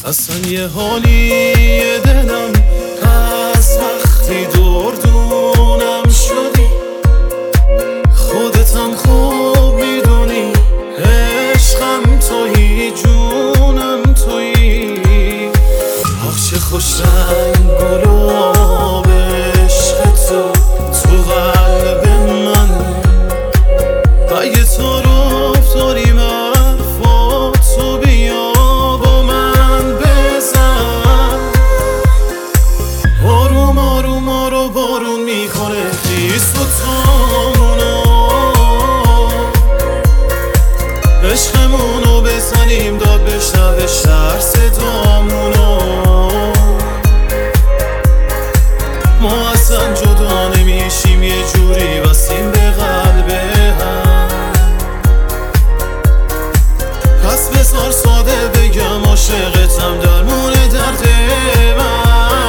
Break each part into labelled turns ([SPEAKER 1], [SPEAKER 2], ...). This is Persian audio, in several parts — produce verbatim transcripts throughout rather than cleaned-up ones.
[SPEAKER 1] اصلا یه حالی دلم از وقتی دردونم شدی، خودتم خوب میدونی عشقم تویی، جونم تویی. آخ چه خوش رنگ گلاب عشق تو تو قلب من، اگه تو رفت داریم حرفاتو بیا با من بزن. آروم آروم آرو بارون میکنه خیس و تامونو، عشقمونو بزنیم داد بشنوه شهر صدامونو. ما اصلا جدا نمیشیم، یه جوری واسیم به قلب هم. پس بذار ساده بگم عاشقتم درمون درد من.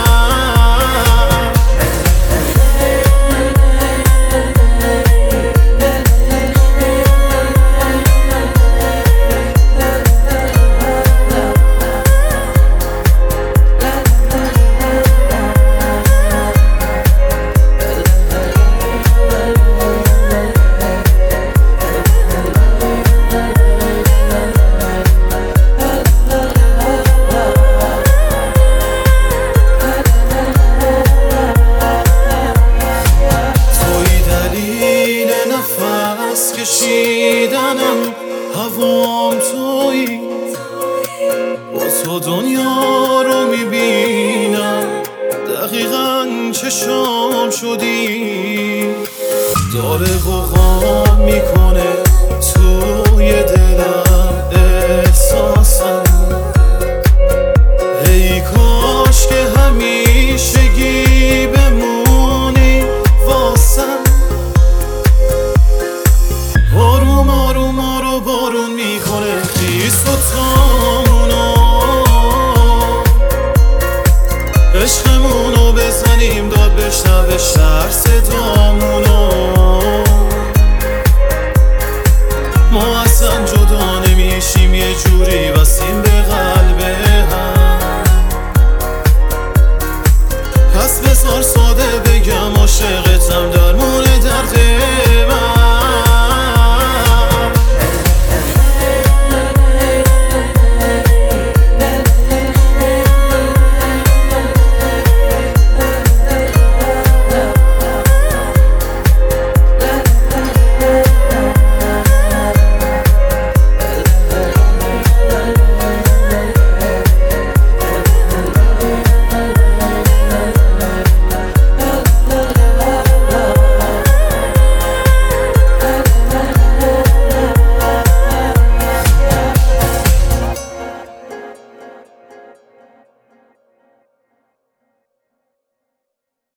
[SPEAKER 1] کشیدنم هوام تویی، با تو دنیا رو میبینم دقیقاً چشام شدی. داره غوغا میکنه توی دلم احساسم، ای کاش که همیشگی بمونی واسم. آروم آروم آرو بارون میکنه خیس و تامونو، عشقمونو بزنیم داد بشنوه شهر صدامونو.